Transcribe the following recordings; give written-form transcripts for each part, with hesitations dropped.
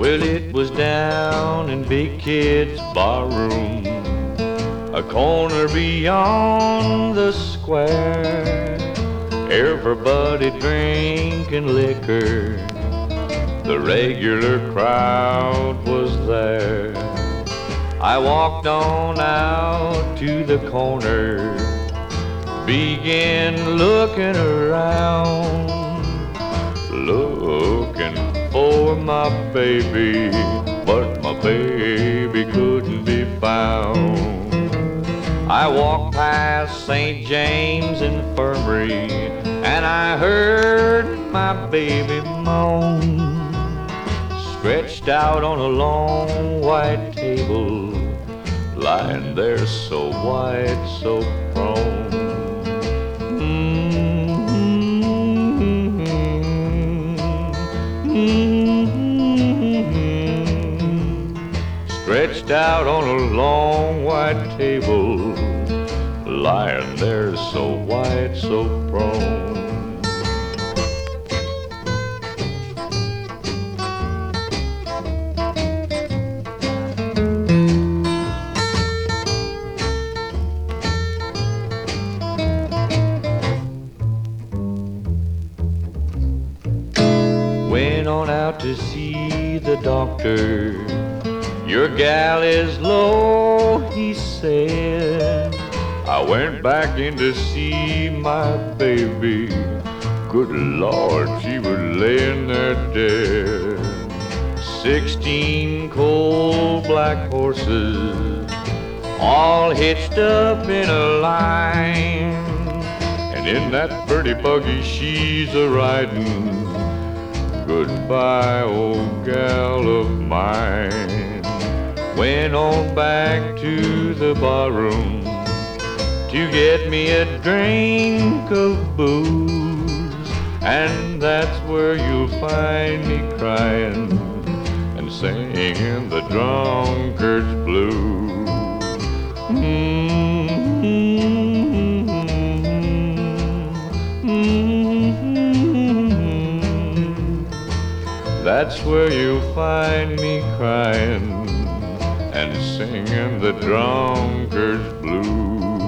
Well, it was down in Big Kid's barroom, a corner beyond the square. Everybody drinking liquor, the regular crowd was there. I walked on out to the corner, began looking around, looking for my baby, but my baby couldn't be found. I walked past St. James Infirmary and I heard my baby moan, stretched out on a long white table, lying there so white, so prone. Stretched out on a long white table, lying there so white, so prone. Went on out to see the doctor. Your gal is low, he said. I went back in to see my baby. Good Lord, she was laying there dead. 16 cold black horses, all hitched up in a line. And in that pretty buggy she's a-riding. Goodbye, old gal of mine. Went on back to the barroom to get me a drink of booze, and that's where you'll find me crying and singing the drunkard's blues. That's where you'll find me crying and singing the drunkard's blues.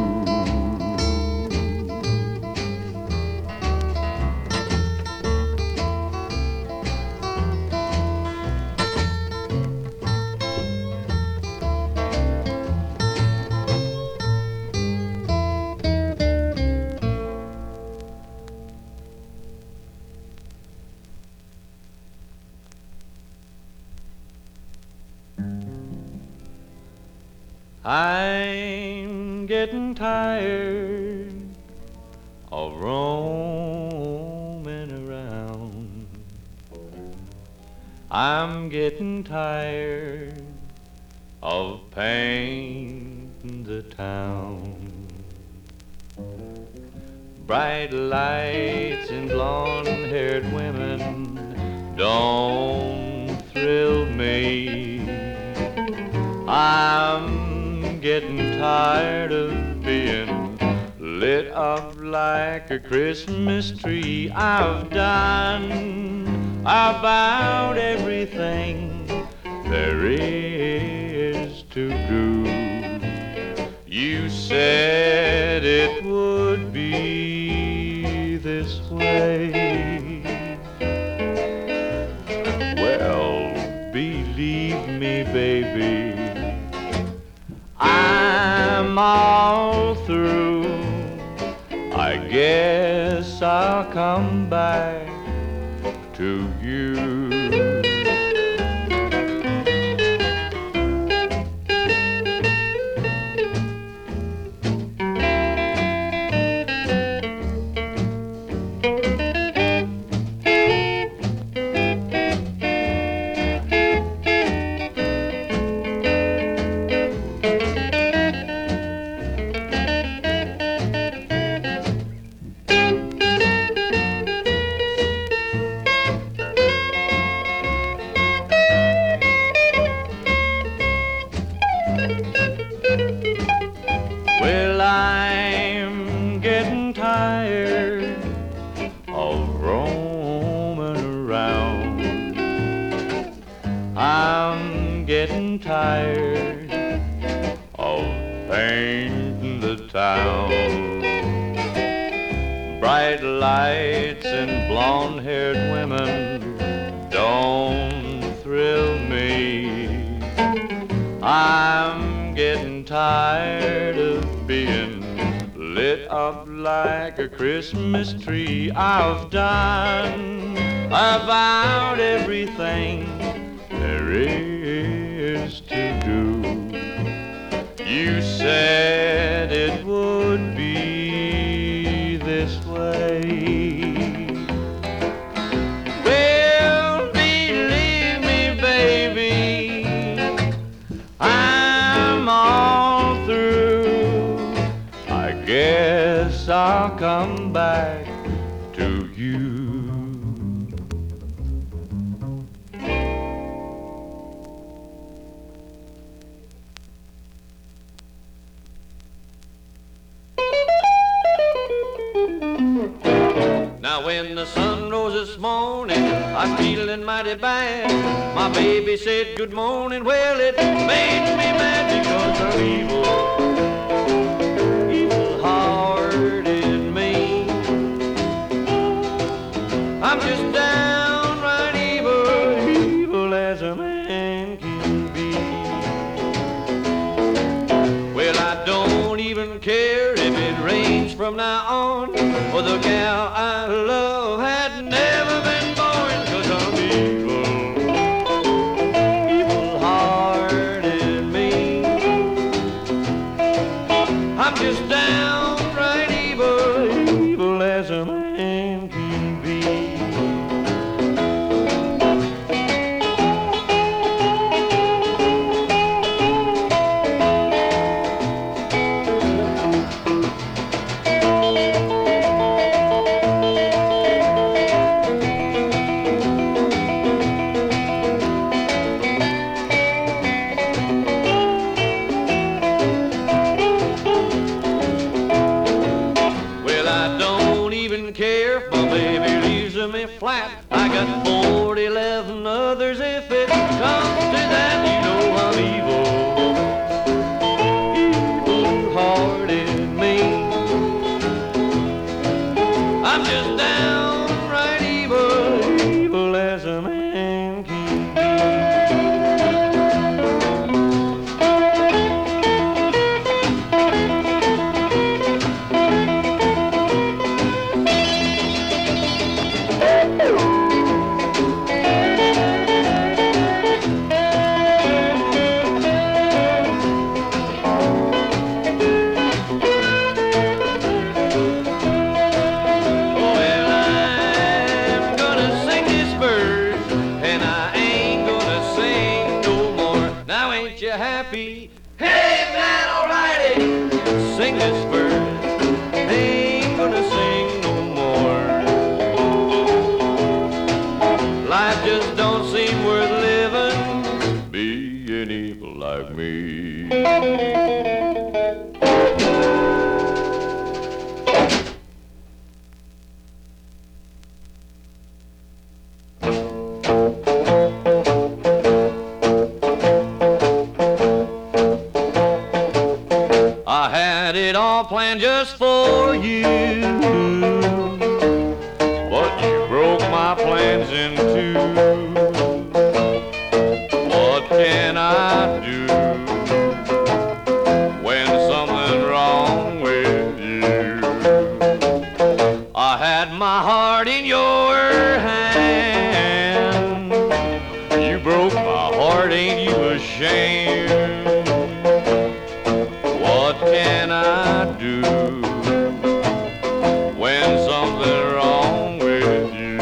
I'm getting tired of roaming around. I'm getting tired of painting the town. Bright lights and blonde-haired women don't thrill me. I'm getting tired of being lit up like a Christmas tree. I've done about everything there is to do. You said it would be this way. Well, believe me, baby, I'm all through. I guess I'll come back to you. getting tired of painting the town. Bright lights and blonde-haired women don't thrill me. I'm getting tired of being lit up like a Christmas tree. I've done about everything there is to do. You said it would be this way. Well, believe me, baby, I'm all through. I guess I'll come back to you. Now when the sun rose this morning, I'm feeling mighty bad. My baby said good morning. Well, it made me mad because I'm evil, evil-hearted me. I'm just downright evil, evil as a man can be. Well, I don't even care if it rains from now on, for the gal I love had never been born. 'Cause I'm evil, evil-hearted me. I'm just downright evil, evil as a man can be. Flat. I got 11 others. If it comes to that, you know I'm evil, evil-hearted me. I'm just downright evil, evil as a man can be. Happy. Hey man, alrighty, sing this verse. Ain't gonna sing no more. Life just don't seem worth living, being evil like me. I had it all planned just for you, but you broke my plans in two. What can I do when something's wrong with you? I had my heart in your hand. You broke my heart, ain't you ashamed? What can I do when something's wrong with you?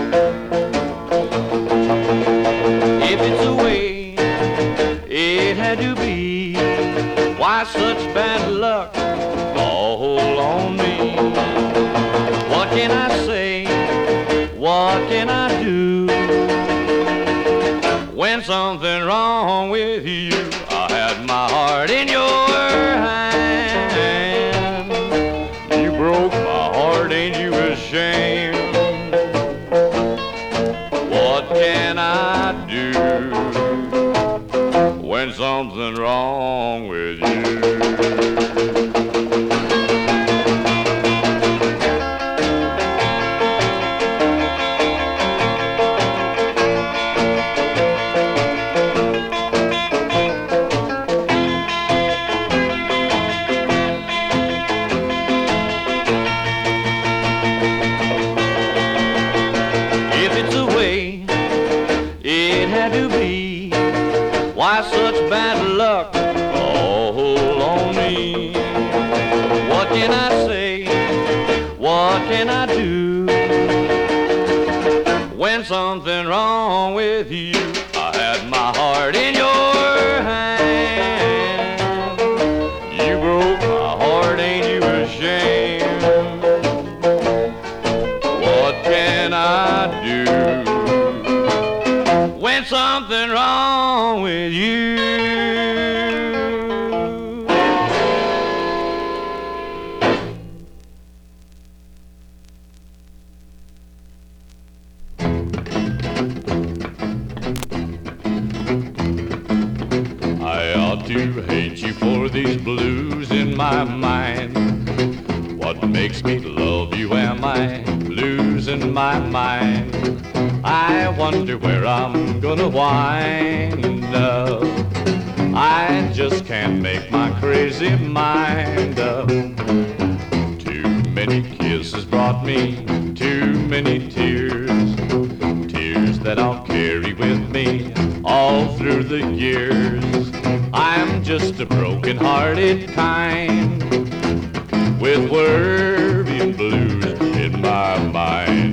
If it's the way it had to be, why such bad luck fall on me? What can I say? What can I do when something's wrong with you? I had my heart in your hand. You broke my heart, ain't you ashamed? What can I do when when something's wrong with you. If it's the way it had to be, why such bad luck all on me? What can I say? What can I do? When something wrong with you, I had my heart in your hand. You broke my heart, ain't you ashamed? What can I do when something wrong with you? I ought to hate you for these blues in my mind. What makes me love you? Am I losing my mind? I wonder where I'm gonna wind up. I just can't make my crazy mind up. Too many kisses brought me too many tears, tears that I'll carry with me all through the years. I'm just a broken-hearted kind with worry and blues in my mind.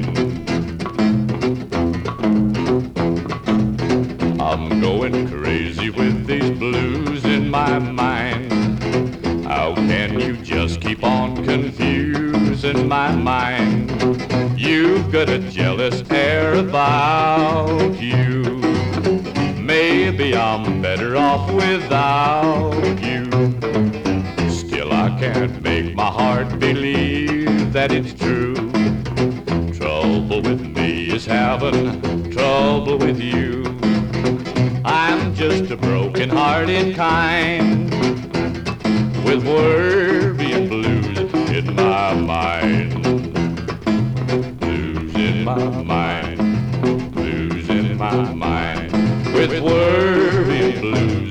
I'm going crazy with these blues in my mind. How can you just keep on confusing my mind? You've got a jealous air about you. Maybe I'm better off without you. Still I can't make my heart believe that it's true. Trouble with me is having trouble with you. I'm just a broken-hearted kind with worry and blues in my mind. Blues in my mind, blues in my mind, with worry and blues